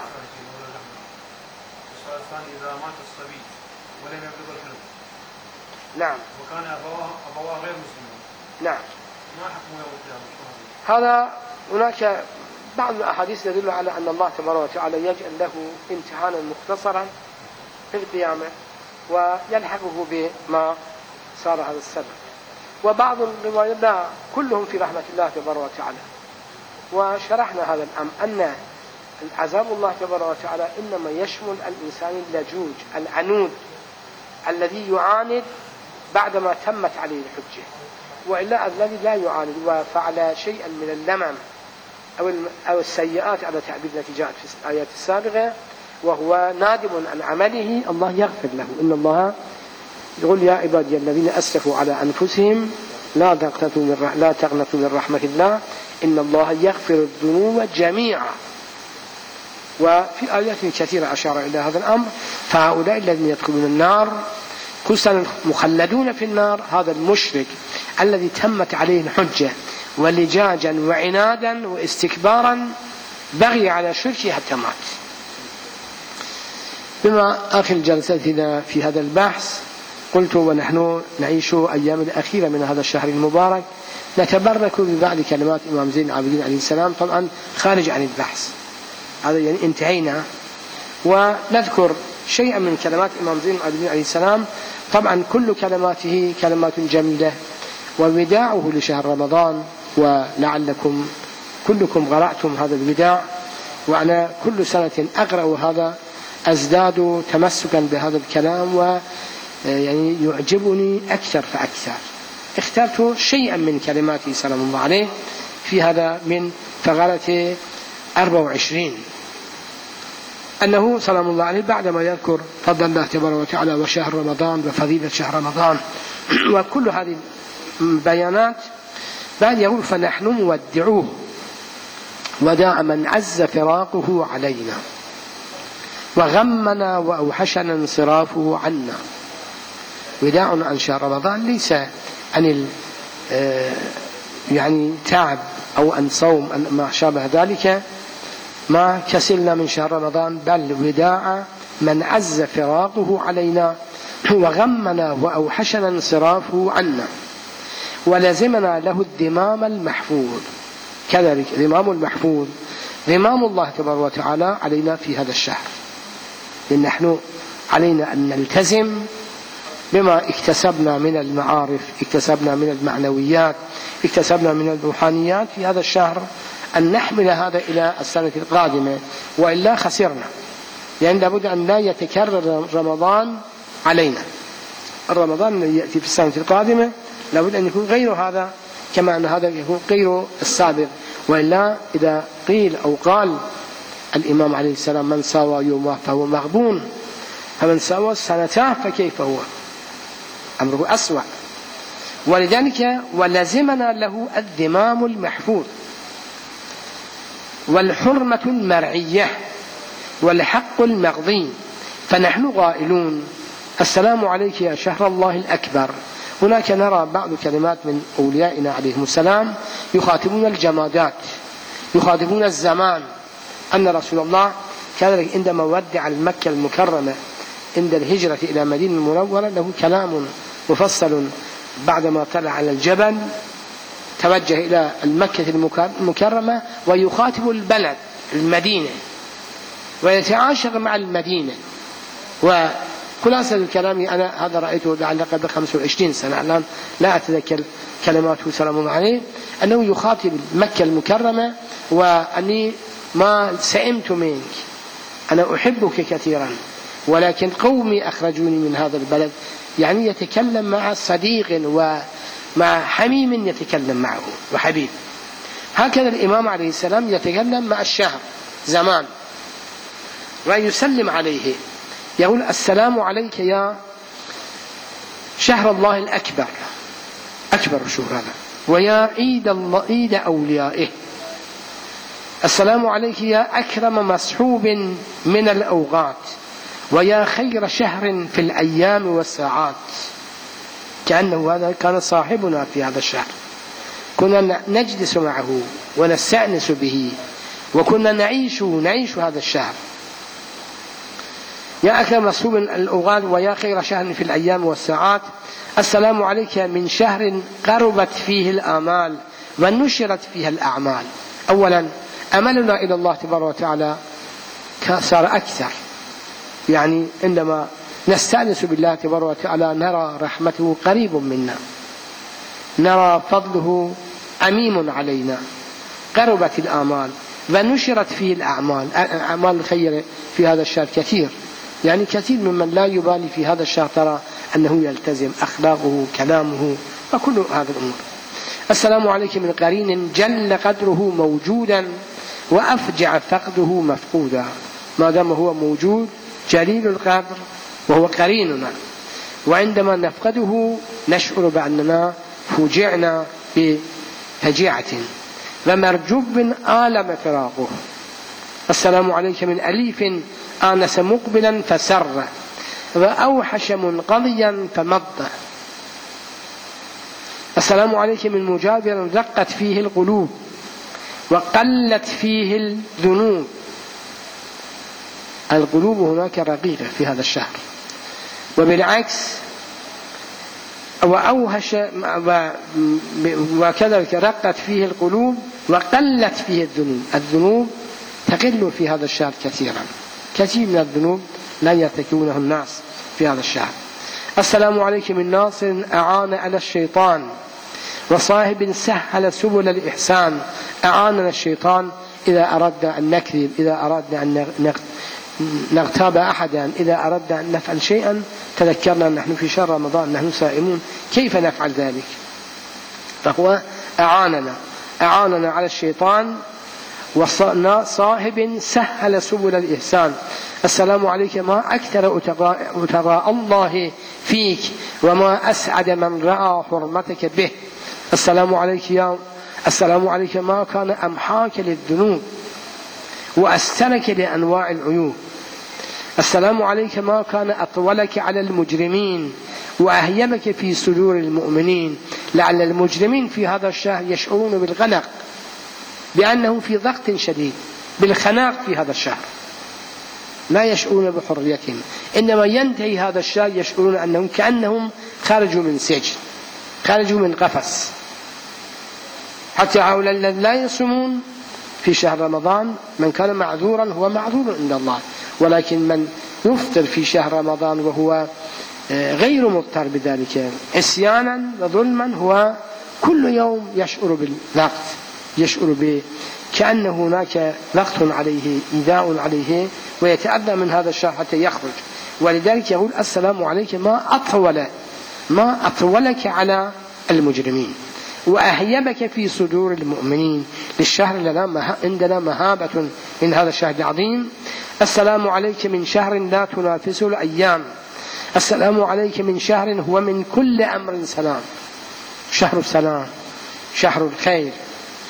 السؤال الثاني، إذا مات الصبي ولم يبلغ الحلم، نعم، وكان أبواه غير مسلمين، نعم، ما حكمه يوم القيامة؟ هذا هناك بعض الأحاديث تدل على أن الله تبارك وتعالى يجعل له امتحانا مختصرا في القيامة ويلحقه بما صار هذا السبب. وبعض الروايات لا، كلهم في رحمة الله تبارك وتعالى. وشرحنا هذا الأمر أن عذاب الله تبارك وتعالى إنما يشمل الإنسان اللجوج العنود الذي يعاند بعدما تمت عليه الحجة، وإلا الذي لا يعاند وفعل شيئا من اللمم أو السيئات على تعبير التي جاءت في الآيات السابقة وهو نادم عن عمله، الله يغفر له. إن الله يقول يا عبادي الذين أسرفوا على أنفسهم لا تقنطوا من رحمة الله إن الله يغفر الذنوب جميعا. وفي آيات كثيرة أشار إلى هذا الأمر. فهؤلاء الذين يدخلون النار كسلا مخلدون في النار، هذا المشرك الذي تمت عليه الحجة ولجاجا وعنادا واستكبارا بغي على شركه حتى مات. بما آخر جلستنا في هذا البحث قلت ونحن نعيش أيام الأخيرة من هذا الشهر المبارك نتبرك ببعض كلمات إمام زين العابدين عليه السلام، طبعا خارج عن البحث هذا، يعني انتهينا، ونذكر شيئا من كلمات إمام زين العابدين عليه السلام. طبعا كل كلماته كلمات جميلة، ووداعه لشهر رمضان، ولعلكم كلكم غرأتم هذا الوداع، وأنا كل سنة أقرأ هذا أزداد تمسكا بهذا الكلام، ويعني يعجبني أكثر فأكثر. اخترت شيئا من كلماته سلام الله عليه في هذا من فقرة 24، أنه سلام الله عليه بعدما يذكر فضل الله تبارك وتعالى وشهر رمضان وفضيلة شهر رمضان وكل هذه البيانات، بعد يقول فنحن مودعوه وداع من عز فراقه علينا وغمنا وأوحشنا انصرافه عنا. وداع عن شهر رمضان ليس عن يعني تعب أو عن صوم ما شابه ذلك، ما كسلنا من شهر رمضان، بل وداع من عز فراقه علينا وغمنا وأوحشنا انصرافه عنا ولزمنا له الذمام المحفوظ. كذلك ذمام المحفوظ ذمام الله تبارك وتعالى علينا في هذا الشهر، لأن نحن علينا أن نلتزم بما اكتسبنا من المعارف، اكتسبنا من المعنويات، اكتسبنا من الروحانيات في هذا الشهر، أن نحمل هذا إلى السنة القادمة، وإلا خسرنا. لأن لابد أن لا يتكرر رمضان علينا. الرمضان الذي يأتي في السنة القادمة لابد أن يكون غير هذا، كما أن هذا يكون غير السابق. وإلا إذا قيل أو قال الإمام عليه السلام من ساوى يومه فهو مغبون، فمن ساوى سنتاه فكيف هو؟ أمره أسوأ. ولذلك ولزمنا له الذمام المحفوظ والحرمة المرعية والحق المقضي فنحن قائلون السلام عليك يا شهر الله الأكبر. هناك نرى بعض كلمات من أوليائنا عليهم السلام يخاطبون الجمادات، يخاطبون الزمان. أن رسول الله كذلك عندما ودع مكة المكرمة عند الهجرة إلى مدينة المنورة له كلام مفصل بعدما طلع على الجبل، توجه إلى المكة المكرمة ويخاطب البلد المدينة ويتعاشق مع المدينة. وخلاصة الكلام أنا هذا رأيته لعل قبل 25 سنة، الآن لا أتذكر كلماته سلام الله عليه، أنه يخاطب مكة المكرمة وأني ما سئمت منك، أنا أحبك كثيرا ولكن قومي أخرجوني من هذا البلد. يعني يتكلم مع صديق ومع حميم يتكلم معه وحبيب. هكذا الإمام عليه السلام يتكلم مع الشهر زمان ويسلم عليه، يقول السلام عليك يا شهر الله الأكبر، أكبر الشهور هذا، ويا عيد أوليائه. السلام عليك يا أكرم مسحوب من الأوقات، ويا خير شهر في الأيام والساعات. كأنه هذا كان صاحبنا في هذا الشهر، كنا نجلس معه ونستأنس به وكنا نعيش هذا الشهر. يا أكرم مسحوب من الأوقات ويا خير شهر في الأيام والساعات. السلام عليك من شهر قربت فيه الآمال ونشرت فيها الأعمال. أولا أملنا إلى الله تبارك وتعالى صار أكثر، يعني عندما نستأنس بالله تبارك وتعالى نرى رحمته قريب منا، نرى فضله عميم علينا، قربت الآمال ونشرت فيه الأعمال. أعمال الخير في هذا الشهر كثير، يعني كثير ممن لا يبالي في هذا الشهر ترى أنه يلتزم أخلاقه كلامه وكل هذه الأمور. السلام عليك من قرين جل قدره موجودا وأفجع فقده مفقودا. ما دام هو موجود جليل القدر وهو قريننا، وعندما نفقده نشعر بأننا فوجعنا بفجيعة ومرجوب آلم فراقه. السلام عليك من أليف آنس مقبلا فسر، وأوحش منقضيا فمض. السلام عليك من مجابر رقت فيه القلوب وقلت فيه الذنوب. القلوب هناك رقيقة في هذا الشهر، وبالعكس وأوهش وكذلك رقت فيه القلوب وقلت فيه الذنوب. الذنوب تقل في هذا الشهر كثيرا، كثير من الذنوب لا يرتكبونه الناس في هذا الشهر. السلام عليك من ناصر أعان على الشيطان وصاحب سهل سبل الإحسان. أعاننا الشيطان إذا أردنا أن نكذب، إذا أردنا أن نغتاب أحدا، إذا أردنا أن نفعل شيئا تذكرنا نحن في شهر رمضان نحن صائمون كيف نفعل ذلك. فهو أعاننا على الشيطان وصاحب سهل سبل الإحسان. السلام عليك ما أكثر أتقاء الله فيك وما أسعد من رأى حرمتك به. السلام عليك ما كان أمحاك للذنوب وأسترك لأنواع العيوب. السلام عليك ما كان أطولك على المجرمين وأهيبك في صدور المؤمنين. لعل المجرمين في هذا الشهر يشعرون بالغلق، بأنهم في ضغط شديد، بالخناق في هذا الشهر، لا يشعرون بحريتهم. إنما ينتهي هذا الشهر يشعرون أنهم كأنهم خرجوا من سجن، خرجوا من قفص. حتى هؤلاء الذين لا يصومون في شهر رمضان من كان معذورا هو معذور عند الله، ولكن من يفطر في شهر رمضان وهو غير مضطر بذلك عصيانا وظلما هو كل يوم يشعر بالضغط، يشعر كأن هناك ضغط عليه، إيذاء عليه، ويتأذى من هذا الشهر حتى يخرج. ولذلك يقول السلام عليك ما أطولك على المجرمين وأهيبك في صدور المؤمنين. للشهر لنا عندنا مهابة من هذا الشهر العظيم. السلام عليك من شهر لا تنافسه الأيام. السلام عليك من شهر هو من كل أمر سلام، شهر السلام، شهر الخير.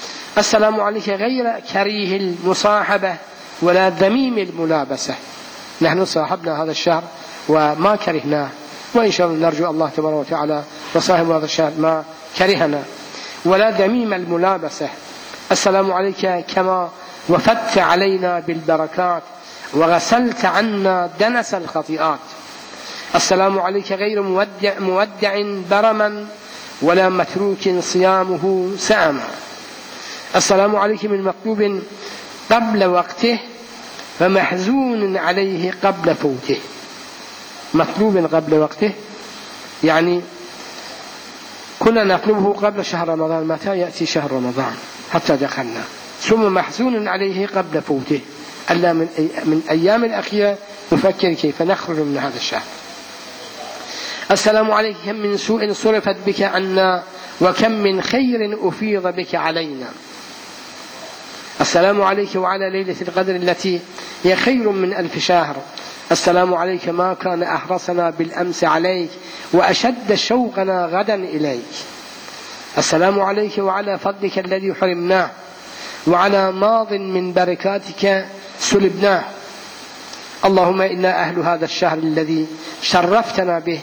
السلام عليك غير كريه المصاحبة ولا ذميم الملابسة. نحن صاحبنا هذا الشهر وما كرهناه، وإن شاء الله نرجو الله تبارك وتعالى وصاحب هذا الشهر ما كرهنا. ولا دميم الملابسة. السلام عليك كما وفدت علينا بالبركات وغسلت عنا دنس الخطيئات. السلام عليك غير مودع برما ولا متروك صيامه سأما. السلام عليك من مطلوب قبل وقته فمحزون عليه قبل فوته. مطلوب قبل وقته يعني كنا نطلبه قبل شهر رمضان، متى يأتي شهر رمضان حتى دخلنا، ثم محزون عليه قبل فوته، ألا من أيام الأخيرة نفكر كيف نخرج من هذا الشهر. السلام عليك كم من سوء صرفت بك عنا وكم من خير أفيض بك علينا. السلام عليك وعلى ليلة القدر التي هي خير من 1000 شهر. السلام عليك ما كان أحرصنا بالأمس عليك وأشد شوقنا غدا إليك. السلام عليك وعلى فضلك الذي حرمناه وعلى ماض من بركاتك سلبناه. اللهم إنا أهل هذا الشهر الذي شرفتنا به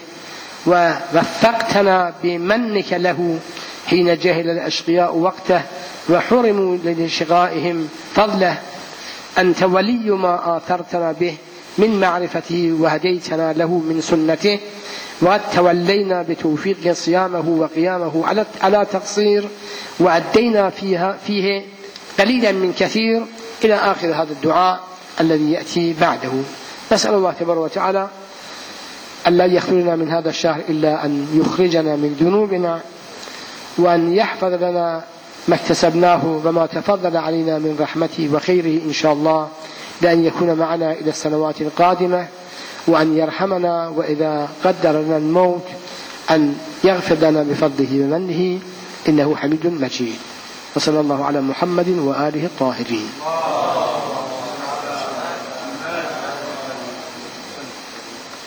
ورفقتنا بمنك له حين جهل الأشقياء وقته وحرموا لانشغائهم فضله. أنت ولي ما آثرتنا به من معرفته وهديتنا له من سنته، وقد تولينا بتوفيق صيامه وقيامه على تقصير، وأدينا فيه قليلا من كثير إلى آخر هذا الدعاء الذي يأتي بعده. نسأل الله تبارك وتعالى ألا يخرجنا من هذا الشهر إلا أن يخرجنا من ذنوبنا، وأن يحفظ لنا ما اكتسبناه وما تفضل علينا من رحمته وخيره إن شاء الله، لأن يكون معنا إلى السنوات القادمة، وأن يرحمنا وإذا قدر لنا الموت أن يغفر لنا بفضله ومنه، إنه حميد مجيد. وصلى الله على محمد وآله الطاهرين.